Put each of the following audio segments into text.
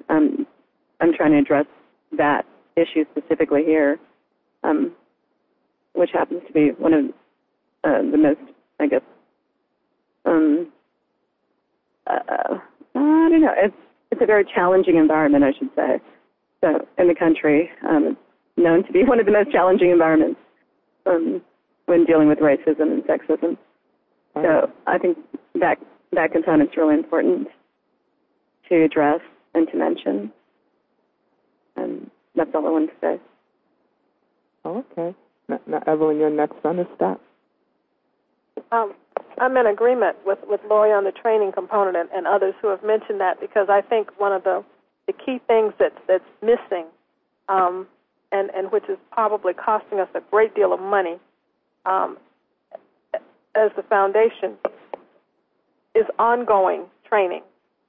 I'm trying to address that issue specifically here, which happens to be one of the most, I guess, I don't know. It's a very challenging environment, I should say. So in the country, it's known to be one of the most challenging environments when dealing with racism and sexism. So I think that component's really important to address and to mention. And that's all I wanted to say. Okay. Now, Evelyn, you're next on the step. I'm in agreement with Lori on the training component and others who have mentioned that, because I think one of the key things that's missing, and which is probably costing us a great deal of money as the foundation, is ongoing training,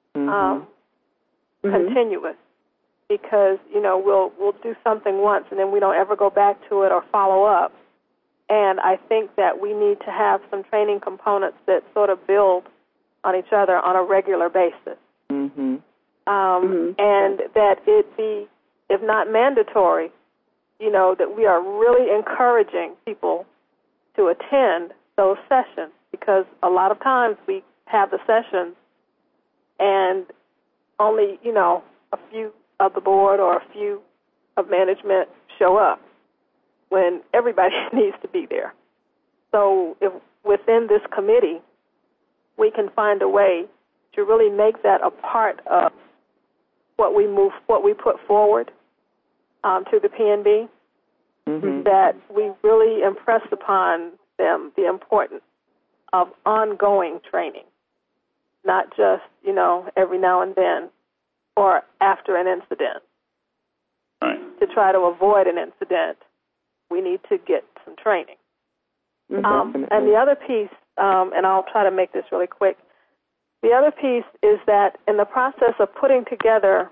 continuous. Because, we'll do something once and then we don't ever go back to it or follow up. And I think that we need to have some training components that sort of build on each other on a regular basis. And that it be, if not mandatory, that we are really encouraging people to attend those sessions, because a lot of times we have the sessions and only, a few of the board or a few of management show up when everybody needs to be there. So if within this committee we can find a way to really make that a part of what we put forward to the PNB, that we really impress upon them the importance of ongoing training, not just, every now and then or after an incident. To try to avoid an incident, we need to get some training. And the other piece, and I'll try to make this really quick, the other piece is that in the process of putting together,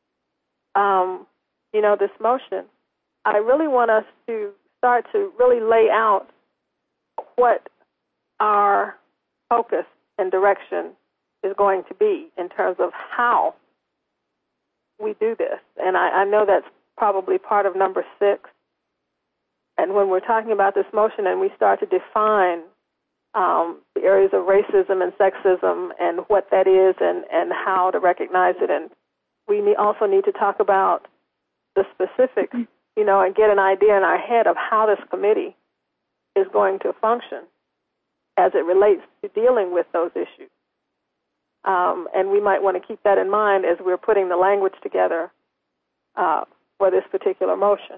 this motion, I really want us to start to really lay out what our focus and direction is going to be in terms of how we do this. And I know that's probably part of number 6. And when we're talking about this motion and we start to define the areas of racism and sexism and what that is and how to recognize it, and we also need to talk about the specifics, and get an idea in our head of how this committee is going to function as it relates to dealing with those issues. And we might want to keep that in mind as we're putting the language together for this particular motion.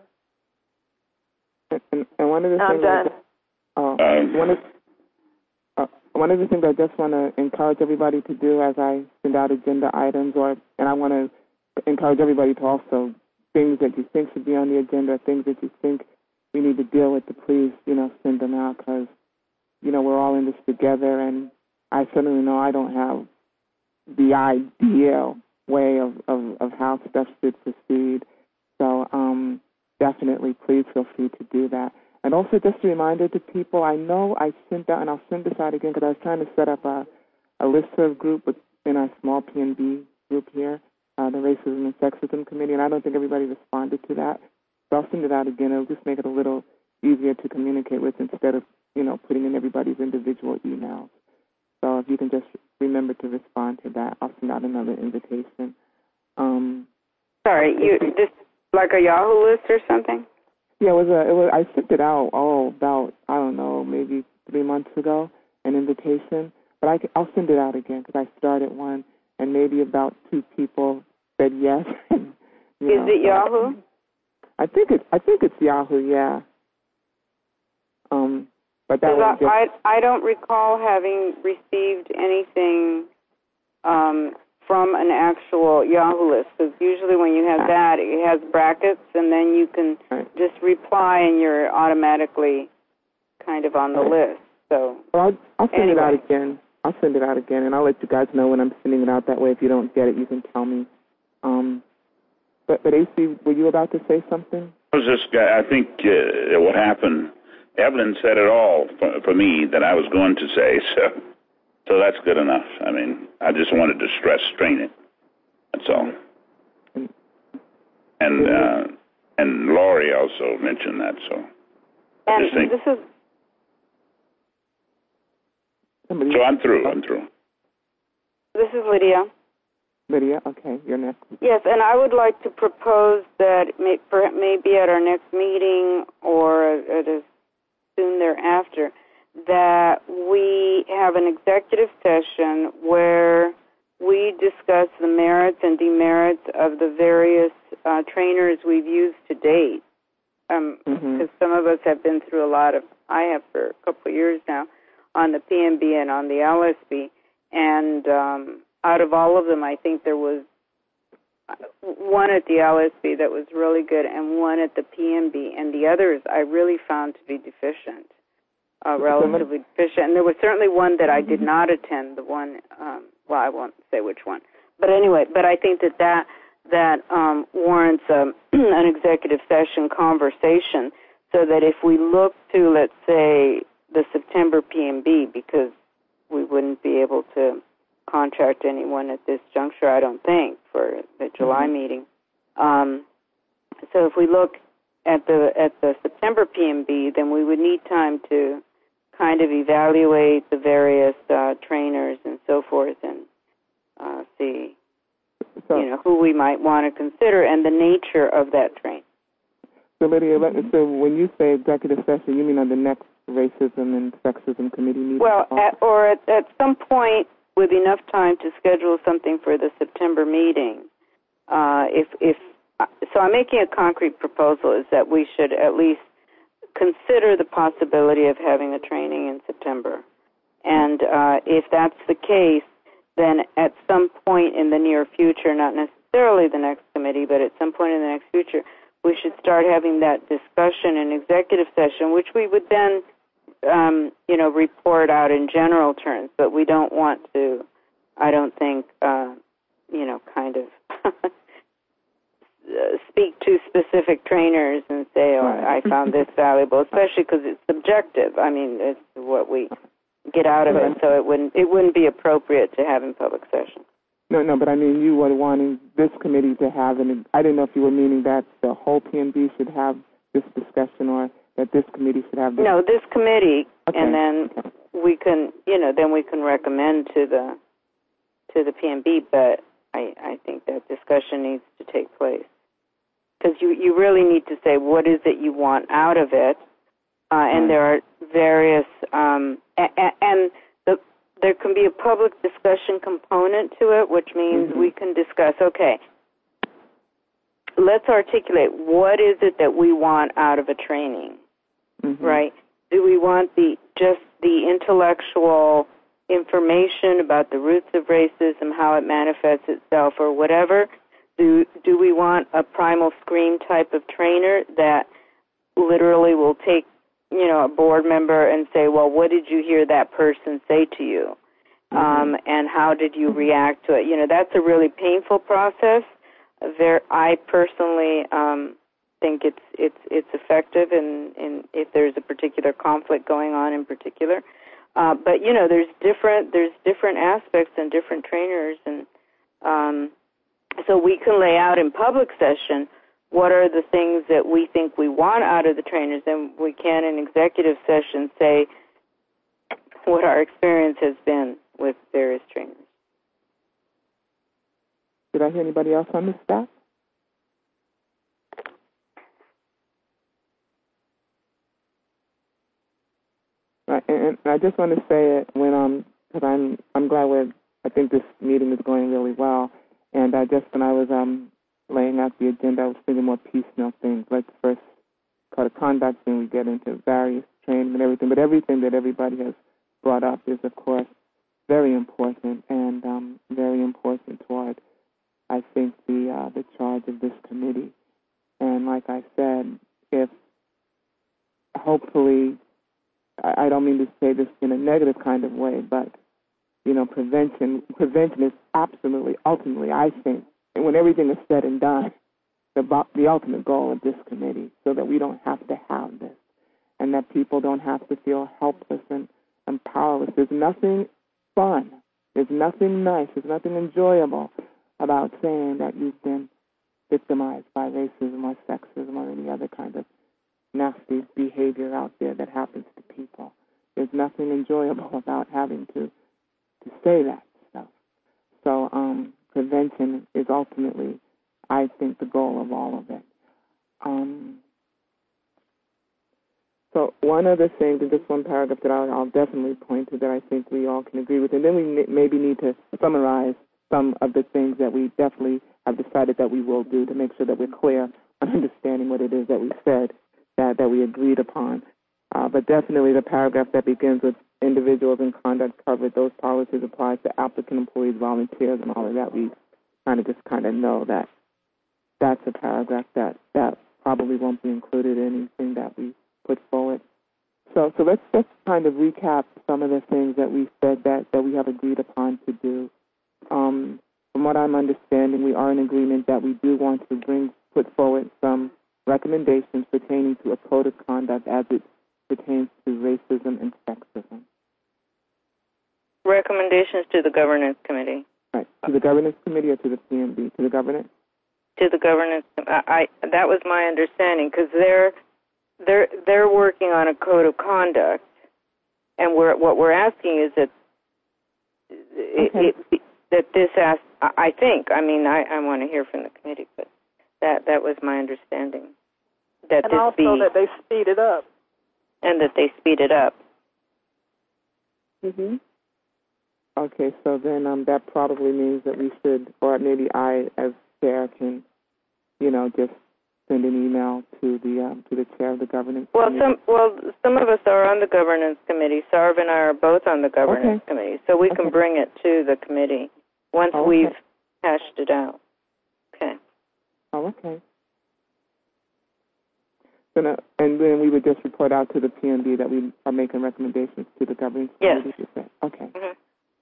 And one of the I'm things done. One of the things I just want to encourage everybody to do as I send out agenda items, and I want to encourage everybody to also, things that you think should be on the agenda, things that you think we need to deal with, to please, send them out, because, we're all in this together, and I certainly know I don't have the ideal way of how stuff should proceed. So definitely please feel free to do that. And also just a reminder to people, I know I sent out, and I'll send this out again because I was trying to set up a listserv group in our small PNB group here, the Racism and Sexism Committee, and I don't think everybody responded to that. So I'll send it out again. It'll just make it a little easier to communicate with instead of, putting in everybody's individual emails. So if you can just remember to respond to that, I'll send out another invitation. Sorry, this like a Yahoo list or something? Yeah, it was. I sent it out about, I don't know, maybe 3 months ago, an invitation. But I'll send it out again because I started one, and maybe about 2 people said yes. Is it Yahoo? I think it's Yahoo. Yeah. But that was I don't recall having received anything from an actual Yahoo list, because usually when you have that, it has brackets, and then you can just reply, and you're automatically kind of on the list. So I'll send it out again. I'll send it out again, and I'll let you guys know when I'm sending it out. That way, if you don't get it, you can tell me. But AC, were you about to say something? I was just, I think what happened, Evelyn said it all for me that I was going to say, so that's good enough. I mean, I just wanted to stress training. That's all. and Laurie also mentioned that. So and this is. So I'm through. This is Lydia. Lydia, okay, you're next. Yes, and I would like to propose that maybe at our next meeting or at a soon thereafter, that we have an executive session where we discuss the merits and demerits of the various trainers we've used to date. Because some of us have been through I have for a couple of years now, on the PMB and on the LSB, and out of all of them, I think there was one at the LSB that was really good and one at the PMB, and the others I really found to be deficient, relatively deficient. And there was certainly one that I did not attend, the one, I won't say which one. But anyway, I think that warrants an executive session conversation, so that if we look to, let's say, the September PMB, because we wouldn't be able to contract anyone at this juncture, I don't think, for the July meeting. So if we look at the September PMB, then we would need time to kind of evaluate the various trainers and so forth, and see, who we might want to consider and the nature of that training. So, Lydia, so when you say executive session, you mean on the next racism and sexism committee meeting? Well, at some point, with enough time to schedule something for the September meeting. So I'm making a concrete proposal, is that we should at least consider the possibility of having a training in September. And if that's the case, then at some point in the near future, not necessarily the next committee, but at some point in the next future, we should start having that discussion in executive session, which we would then report out in general terms, but we don't want to, I don't think, kind of speak to specific trainers and say, I found this valuable, especially because it's subjective. I mean, it's what we get out of it, so it wouldn't be appropriate to have in public session. No, but I mean, you were wanting this committee to have, and I didn't know if you were meaning that the whole PMB should have this discussion, or that this committee should have this. No, this committee, and then we can, then we can recommend to the PMB, but I think that discussion needs to take place. Because you really need to say what is it you want out of it, and there are various, there can be a public discussion component to it, which means we can discuss, okay, let's articulate what is it that we want out of a training, right? Do we want just the intellectual information about the roots of racism, how it manifests itself, or whatever? Do we want a primal scream type of trainer that literally will take, a board member and say, well, what did you hear that person say to you? And how did you react to it? That's a really painful process. I personally think it's effective in if there's a particular conflict going on in particular. But there's different aspects and different trainers, and so we can lay out in public session what are the things that we think we want out of the trainers, and we can in executive session say what our experience has been with various trainers. Did I hear anybody else on this staff? And I just want to say it because I'm glad I think this meeting is going really well. And when I was laying out the agenda, I was thinking more piecemeal things. Let's first code of conduct, then we get into various training and everything. But everything that everybody has brought up is, of course, very important and very important toward, I think, the charge of this committee. And like I said, if hopefully, I don't mean to say this in a negative kind of way, but prevention is absolutely, ultimately, I think, and when everything is said and done, the ultimate goal of this committee, so that we don't have to have this, and that people don't have to feel helpless and powerless. There's nothing fun, there's nothing nice, there's nothing enjoyable about saying that you've been victimized by racism or sexism or any other kind of nasty behavior out there that happens to people. There's nothing enjoyable about having to say that stuff. So prevention is ultimately, I think, the goal of all of it. So one other thing, just one paragraph that I'll definitely point to that I think we all can agree with, and then we maybe need to summarize some of the things that we definitely have decided that we will do to make sure that we're clear on understanding what it is that we said, that we agreed upon. But definitely the paragraph that begins with individuals and conduct covered, those policies apply to applicant employees, volunteers, and all of that. We kind of know that that's a paragraph that probably won't be included in anything that we put forward. So let's just kind of recap some of the things that we said that we have agreed upon to do. From what I'm understanding, we are in agreement that we do want to put forward some recommendations pertaining to a code of conduct as it pertains to racism and sexism. Recommendations to the governance committee. Right. To the governance committee or to the PMB? To the governance? To the governance. That was my understanding, because they're working on a code of conduct, and what we're asking is that that this asks. I think. I mean, I want to hear from the committee, but that was my understanding. That and also that they speed it up. And that they speed it up. Mm-hmm. Okay, so then that probably means that we should, or maybe I, as chair, can, just send an email to the chair of the governance committee. Some of us are on the governance committee. Sarv and I are both on the governance committee, so we can bring it to the committee once we've hashed it out. Okay. Oh, okay. And then we would just report out to the PMB that we are making recommendations to the governance committee. Yes. Okay. Mm-hmm.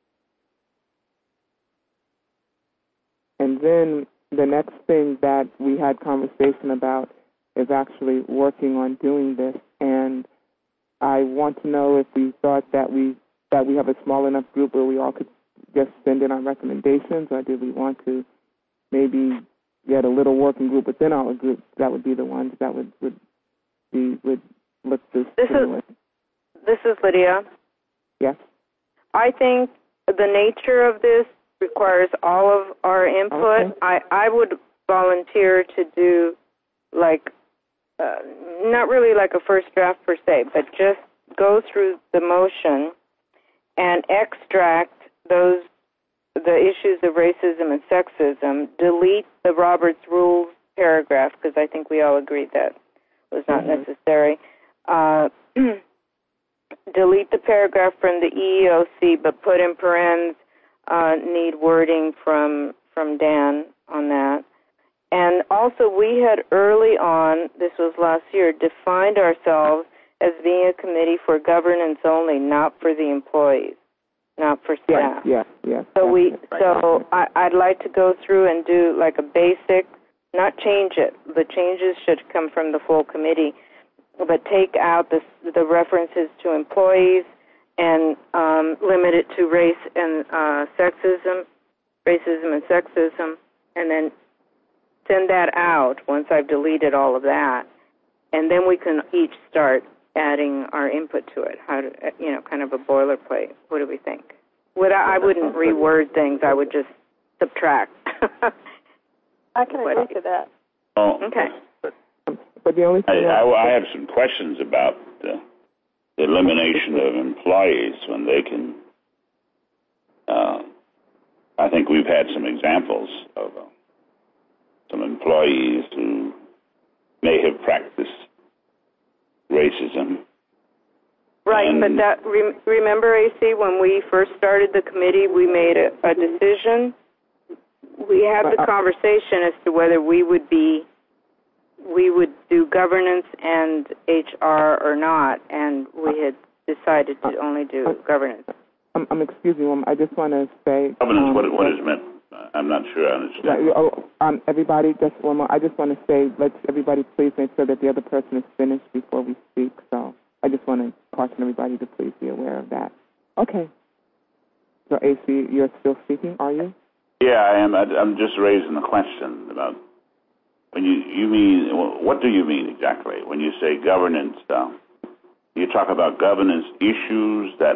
And then the next thing that we had conversation about is actually working on doing this. And I want to know if we thought that we have a small enough group where we all could just send in our recommendations, or did we want to maybe get a little working group within our group that would be the ones that would look this through. This is Lydia. Yes. I think the nature of this requires all of our input. Okay. I would volunteer to do not really like a first draft per se, but just go through the motion and extract the issues of racism and sexism, delete the Roberts Rules paragraph, because I think we all agreed that was not necessary. Delete the paragraph from the EEOC, but put in parens, need wording from Dan on that. And also, we had early on, this was last year, defined ourselves as being a committee for governance only, not for the employees, not for staff. Yes. So I'd like to go through and do like a basic, not change it. The changes should come from the full committee, but take out the references to employees and limit it to racism and sexism, and then send that out once I've deleted all of that, and then we can each start adding our input to it. How to, kind of a boilerplate. What do we think? I wouldn't reword things. I would just subtract. I can agree to that. Oh, okay. But the only thing I have some questions about the elimination of employees when they can. I think we've had some examples of some employees who may have practiced racism. Right, but that remember, AC, when we first started the committee, we made a decision. We had the conversation as to whether we would do governance and HR or not, and we had decided to only do governance. Excuse me, I just want to say... Governance, what is meant? I'm not sure I understand. Everybody, just one more. I just want to say, let's everybody please make sure that the other person is finished before we speak. So I just want to caution everybody to please be aware of that. Okay. So, AC, you're still speaking, are you? Yeah, I am. I'm just raising a question about when you mean, what do you mean exactly when you say governance? You talk about governance issues that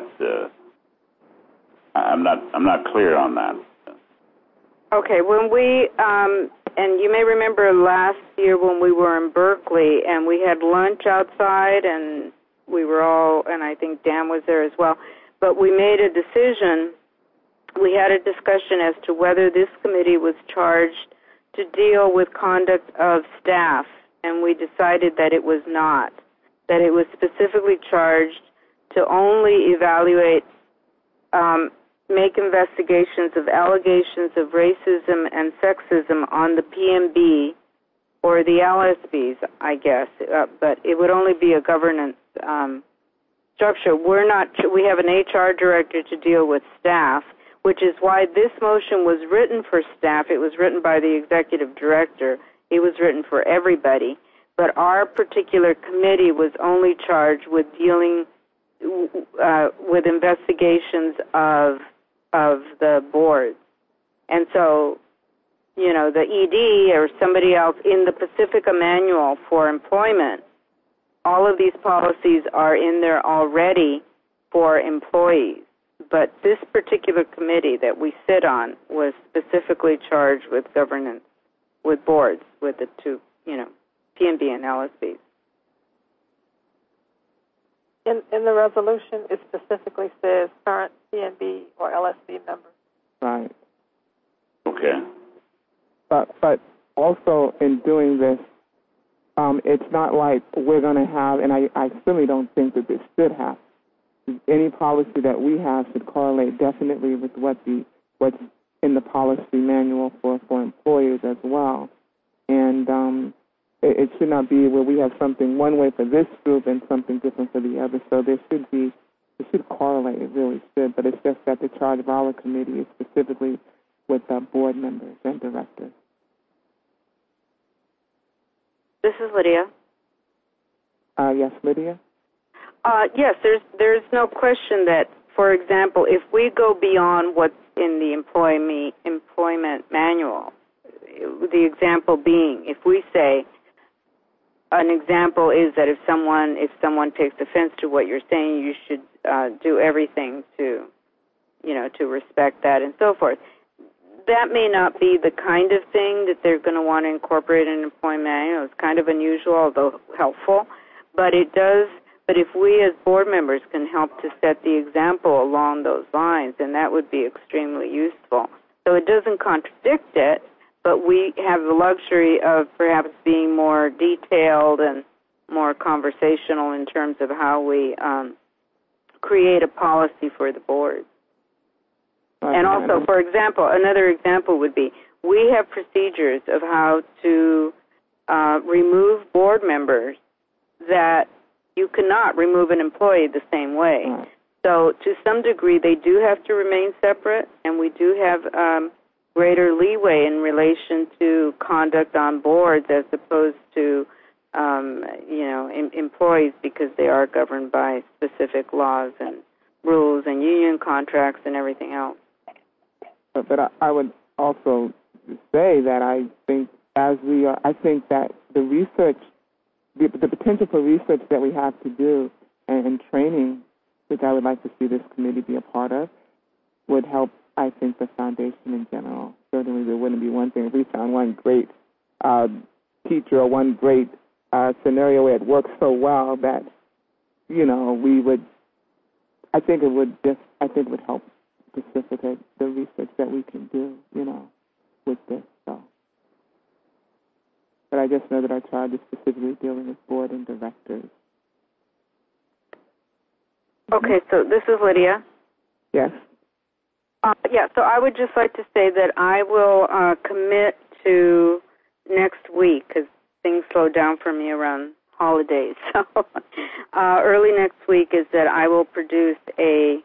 I'm not clear on that. Okay, when we and you may remember last year when we were in Berkeley and we had lunch outside and we were all, and I think Dan was there as well, but we made a decision. We had a discussion as to whether this committee was charged to deal with conduct of staff, and we decided that it was not, that it was specifically charged to only evaluate, make investigations of allegations of racism and sexism on the PMB or the LSBs, I guess, but it would only be a governance structure. We have an HR director to deal with staff, which is why this motion was written for staff. It was written by the executive director. It was written for everybody. But our particular committee was only charged with dealing with investigations of the board. And so, the ED or somebody else in the Pacifica Manual for Employment, all of these policies are in there already for employees. But this particular committee that we sit on was specifically charged with governance, with boards, with the two, PNB and LSBs. In the resolution, it specifically says current PNB or LSB members. Right. Okay. But also in doing this, it's not like we're going to have, and I certainly don't think that this should have, any policy that we have should correlate definitely with what's in the policy manual for employers as well. And it should not be where we have something one way for this group and something different for the other. So it should correlate, it really should. But it's just that the charge of our committee is specifically with board members and directors. This is Lydia. Yes, Lydia? Yes, there's no question that, for example, if we go beyond what's in the employment manual, the example being, if we say, an example is that if someone takes offense to what you're saying, you should do everything to respect that and so forth. That may not be the kind of thing that they're going to want to incorporate in an employment manual. It's kind of unusual, although helpful, but it does. But if we as board members can help to set the example along those lines, then that would be extremely useful. So it doesn't contradict it, but we have the luxury of perhaps being more detailed and more conversational in terms of how we create a policy for the board. And also, for example, another example would be we have procedures of how to remove board members that you cannot remove an employee the same way. Right. So to some degree, they do have to remain separate, and we do have greater leeway in relation to conduct on boards as opposed to, employees, because they are governed by specific laws and rules and union contracts and everything else. But I would also say that I think that the research, the potential for research that we have to do and training, which I would like to see this committee be a part of, would help, I think, the foundation in general. Certainly there wouldn't be one thing if we found one great teacher or one great scenario where it works so well that, we would, I think it would help specificate the research that we can do, with this. So, but I just know that our charge is specifically dealing with board and directors. Okay, so this is Lydia. Yes. So I would just like to say that I will commit to next week, because things slow down for me around holidays. So early next week is that I will produce a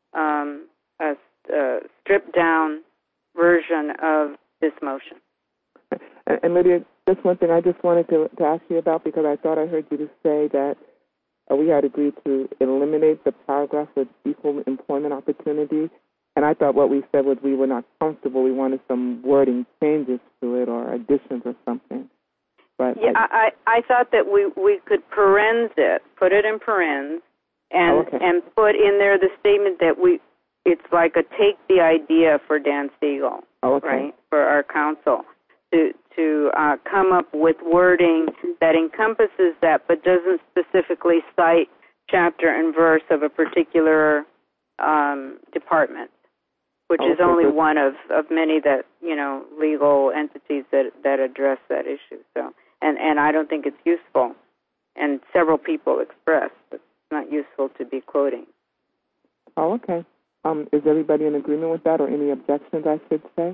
stripped-down version of this motion. And Lydia, just one thing I just wanted to ask you about, because I thought I heard you say that we had agreed to eliminate the paragraph with equal employment opportunity, and I thought what we said was we were not comfortable. We wanted some wording changes to it or additions or something. But yeah, I thought that we could parens it, put it in parens, and and put in there the statement that it's like a take the idea for Dan Siegel, right, for our council to come up with wording that encompasses that, but doesn't specifically cite chapter and verse of a particular department, which is only one of many that, legal entities that address that issue. So, and I don't think it's useful. And several people expressed that it's not useful to be quoting. Oh, okay. Is everybody in agreement with that, or any objections, I should say?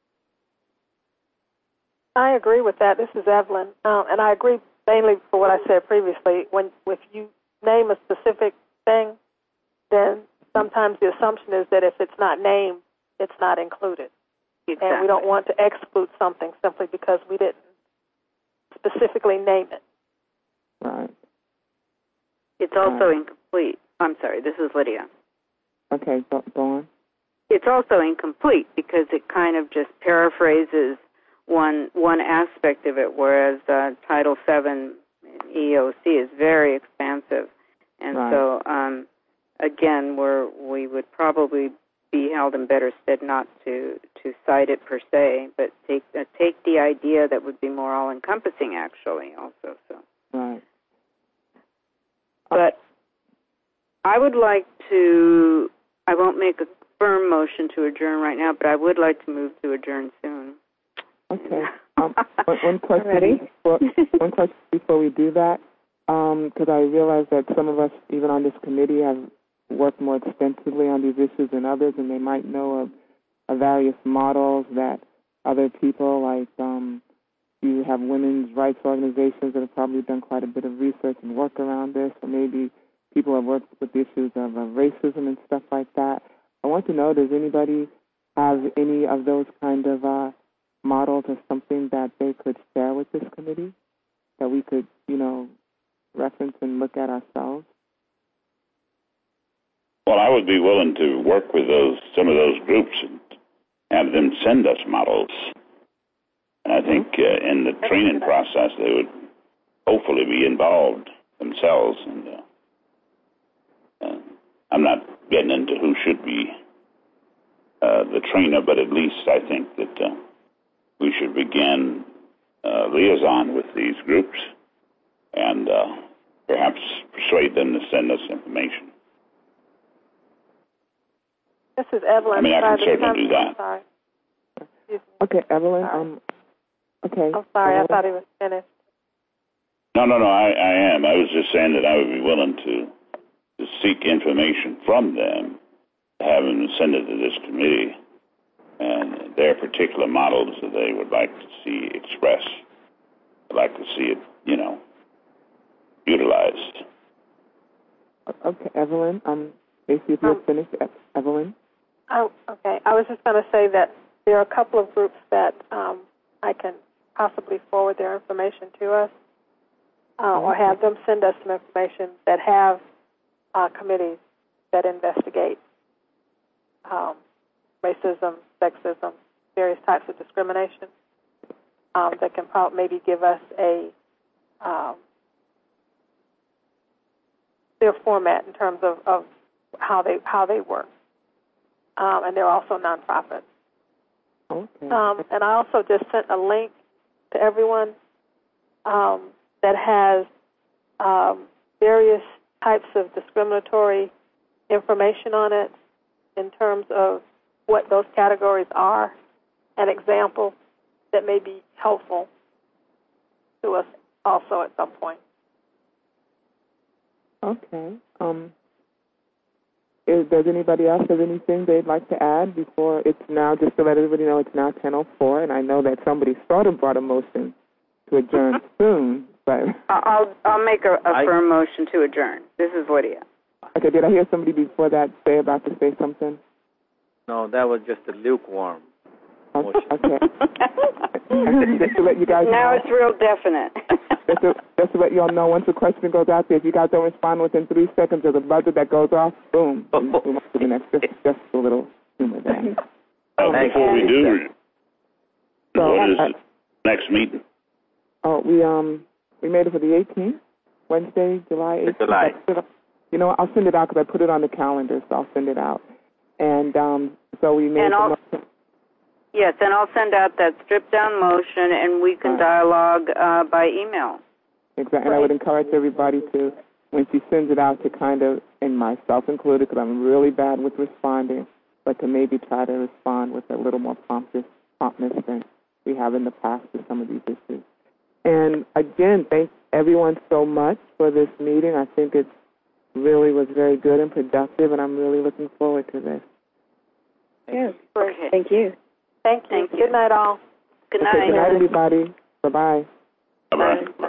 I agree with that. This is Evelyn, and I agree mainly for what I said previously. If you name a specific thing, then sometimes the assumption is that if it's not named, it's not included. Exactly. And we don't want to exclude something simply because we didn't specifically name it. Right. It's also incomplete. I'm sorry, this is Lydia. Okay, go on. It's also incomplete because it kind of just paraphrases one aspect of it, whereas Title VII EOC is very expansive. And so, again, we would probably be held in better stead not to cite it per se, but take the idea that would be more all-encompassing, actually, also. So. Right. But I would like to, I won't make a firm motion to adjourn right now, but I would like to move to adjourn soon. Okay. One question before we do that, because I realize that some of us, even on this committee, have worked more extensively on these issues than others, and they might know of various models that other people, like you have women's rights organizations that have probably done quite a bit of research and work around this, or maybe people have worked with issues of racism and stuff like that. I want to know, does anybody have any of those kind of models or something that they could share with this committee that we could, reference and look at ourselves? Well, I would be willing to work with some of those groups and have them send us models. And I think in the training process, they would hopefully be involved themselves. And I'm not getting into who should be the trainer, but at least I think that we should begin liaison with these groups and perhaps persuade them to send us information. This is Evelyn. I mean, I can certainly do that. Sorry. Okay, Evelyn. Okay. I'm sorry. I thought he was finished. No, I am. I was just saying that I would be willing to seek information from them, have them send it to this committee, and their particular models that they would like to see expressed. I'd like to see it, utilized. Okay, Evelyn. If you're finished, Evelyn. Oh, okay. I was just going to say that there are a couple of groups that I can possibly forward their information to us, or have them send us some information that have committees that investigate racism, sexism, various types of discrimination, that can maybe give us their format in terms of how they work. And they're also nonprofits. Okay. And I also just sent a link to everyone that has various types of discriminatory information on it in terms of what those categories are, and examples that may be helpful to us also at some point. Okay. Does anybody else have anything they'd like to add before it's now, just to let everybody know it's now 10:04, and I know that somebody sort of brought a motion to adjourn soon, but... I'll make a firm motion to adjourn. This is Lydia. Okay, did I hear somebody before that about to say something? No, that was just a lukewarm motion. Okay. Just to let you guys know. Now it's real definite. Just to let you all know, once the question goes out there, if you guys don't respond within 3 seconds, there's a buzzer that goes off, boom. Move on to the next. Just a little humor there. Before we do, what is the next meeting? Oh, we made it for the 18th, Wednesday, July 18th. July. You know, I'll send it out because I put it on the calendar, so I'll send it out. And so we made the motion. Yes, and I'll send out that stripped-down motion, and we can dialogue by email. Exactly, and I would encourage everybody to, when she sends it out, to kind of, and myself included, because I'm really bad with responding, but to maybe try to respond with a little more promptness than we have in the past to some of these issues. And again, thank everyone so much for this meeting. I think it really was very good and productive, and I'm really looking forward to this. Yes. Okay. Thank you. Thank you. Good night, all. Good night. Okay, good night, everybody. Bye-bye. Bye-bye.